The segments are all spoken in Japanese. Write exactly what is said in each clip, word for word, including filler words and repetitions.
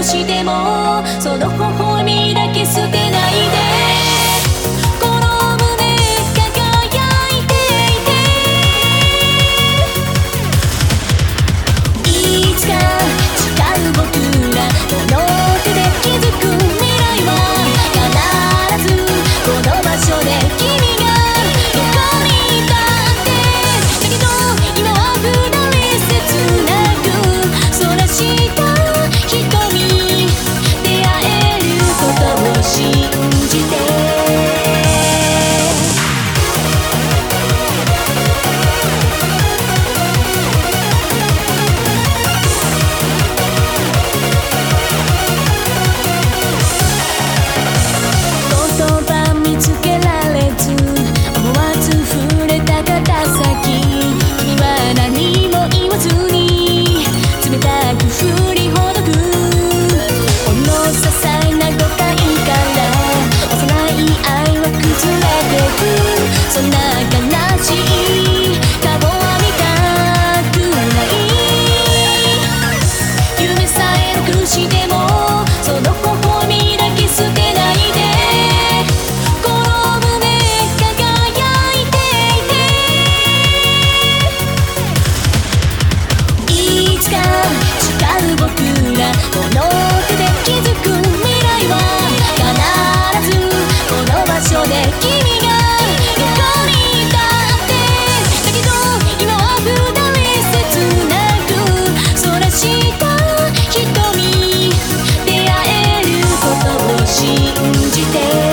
してもその微笑みだけ捨てないでこの胸輝いていていつか誓う僕らこの手で築く未来は必ずこの場所で君がどこにいたってだけど今は二人切なくそらした瞳出会えることを信じて言葉見つけられず思わず触れた肩先君は何も言わずに冷たく振りほどくほんの些細な誤解から幼い愛は崩れてくそんな悲しい顔は見たくない夢さえなくしてもその微笑みだけ捨てないでこの胸輝いていていつか誓う僕らこの手で築く未来は必ずこの場所で君がどこにいたってだけど今は二人切なくそらした瞳出会えることを信じて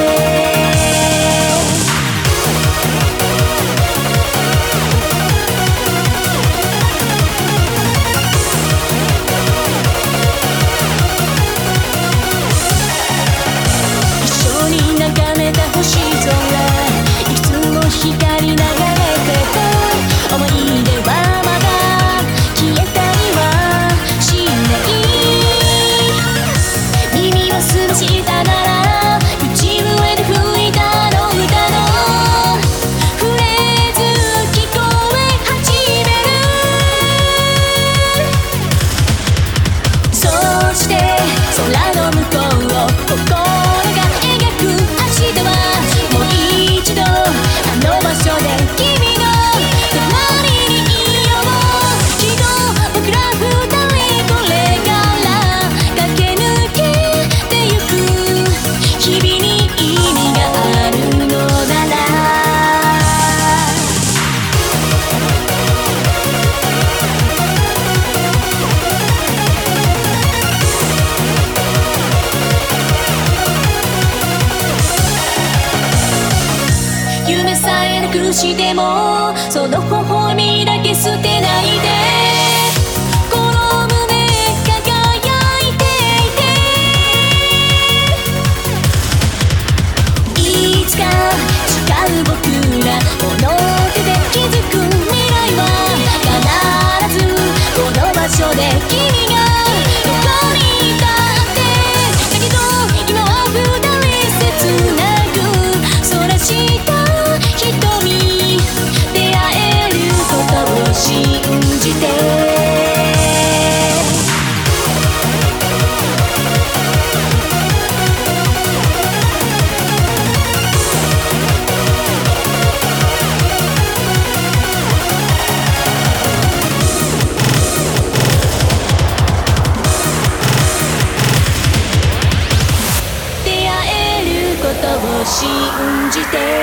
一緒に眺めた星空いくつも光流れてた思い出はまだ消えたりはしない耳を澄ましたなら口笛で吹いたあの歌のフレーズ聞こえ始めるそして空の向こうを心が描く明日はもう一度あの場所で君の隣にいようきっと僕ら二人これから駆け抜けてゆく日々に意味があるのなら夢さえなくしてもその微笑みだけ捨てないでこの胸輝いていていつか誓う僕らこの手で築く未来は必ずこの場所で君がどこにいたってだけど今は二人切なくそらした瞳出会えることを信じて出会えることを信じて